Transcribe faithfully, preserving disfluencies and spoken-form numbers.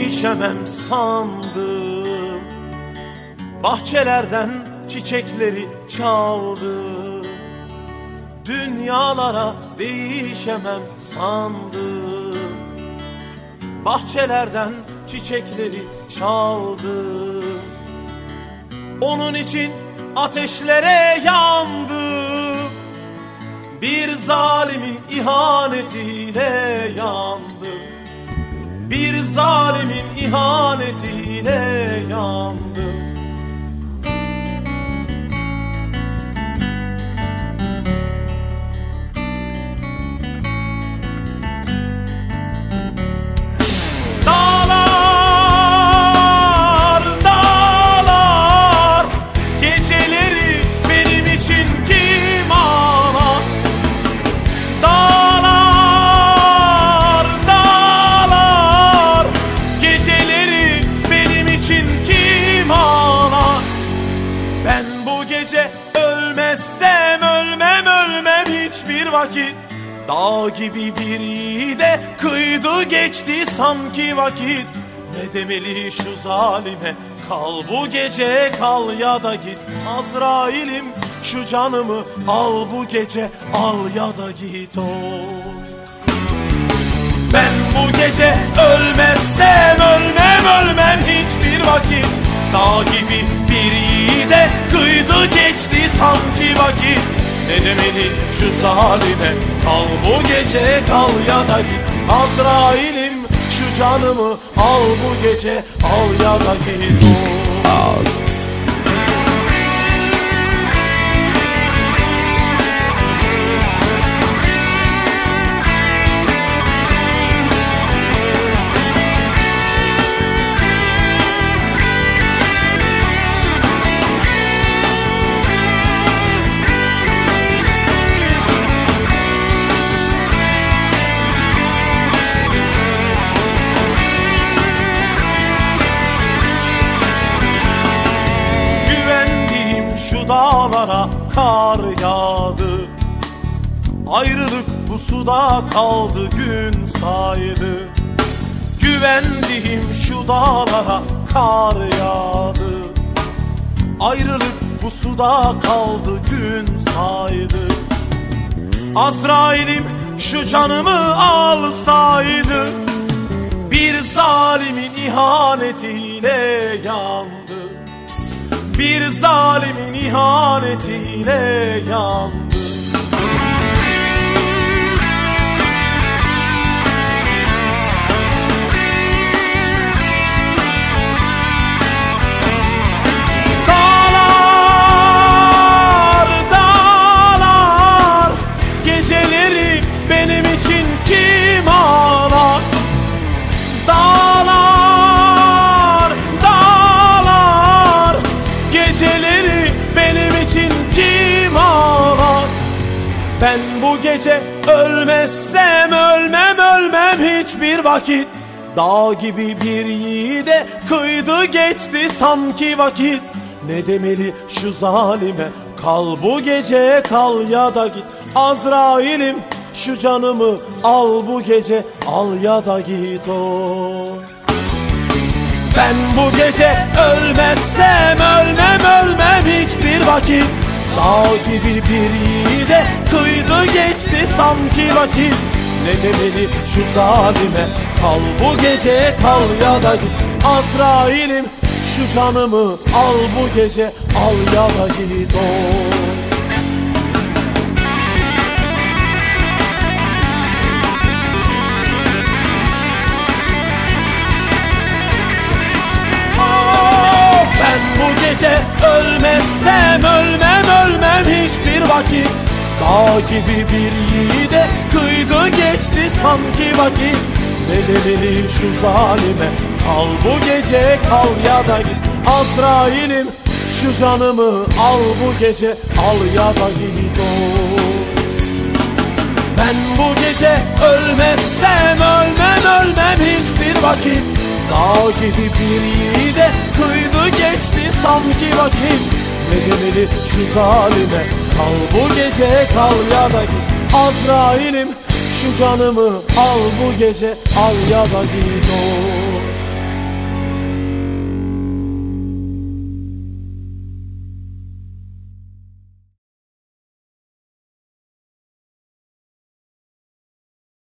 değişemem sandım. Bahçelerden çiçekleri çaldım. Dünyalara değişemem sandım. Bahçelerden çiçekleri çaldım. Onun için ateşlere yandım. Bir zalimin ihanetiyle yandım. Bir zalimin ihanetiyle yandım. Dağlar, dağlar, geceleri benim için kim ağlar? Dağlar, dağlar, geceleri benim için kim ağlar? Ben bu gece ölmezsem ölmem ölmem hiçbir vakit. Dağ gibi bir yiğide kıydı geçti sanki vakit. Ne demeli şu zalime, kal bu gece kal ya da git. Azrail'im şu canımı al bu gece, al ya da git o. Ben bu gece ölmezsem ölmem ölmem hiçbir vakit. Dağ gibi bir yiğide kıydı geçti sanki vakit. Ne demeli şu zalime, kal bu gece kal ya da git. Azrail'im şu canımı al bu gece, al ya da git o. Dağlara kar yağdı. Ayrılık bu suda kaldı gün saydı. Güvendiğim şu dağlara kar yağdı. Ayrılık bu suda kaldı gün saydı. Azrail'im şu canımı alsaydı. Bir zalimin ihanetiyle yandı. Bir zalimin ihanetiyle yandı. Dağlar, dağlar, geceleri benim için kim ağlar? Dağlar, dağlar, geceleri benim için kim ağlar? Ben bu gece ölmezsem ölmem ölmem hiçbir vakit. Dağ gibi bir yiğide kıydı geçti sanki vakit. Ne demeli şu zalime, kal bu gece kal ya da git. Azrail'im şu canımı al bu gece, al ya da git o. Ben bu gece ölmezsem ölmem ölmem hiçbir vakit. Dağ gibi bir yiğide kıydı geçti sanki vakit. Ne demeli şu zalime, kal bu gece kal ya da git. Azrail'im şu canımı al bu gece, al ya da git o. Bu gece ölmezsem ölmem ölmem hiçbir vakit. Dağ gibi bir yiğide kıydı geçti sanki vakit. Ne demeli şu zalime, kal bu gece kal ya da git. Azrail'im şu canımı al bu gece, al ya da git o. Ben bu gece ölmezsem ölmem ölmem hiçbir vakit. Dağ gibi bir yiğide kıydı geçti sanki vakit. Ne demeli şu zalime, kal bu gece kal ya da git. Azrail'im şu canımı al bu gece, al ya da git o.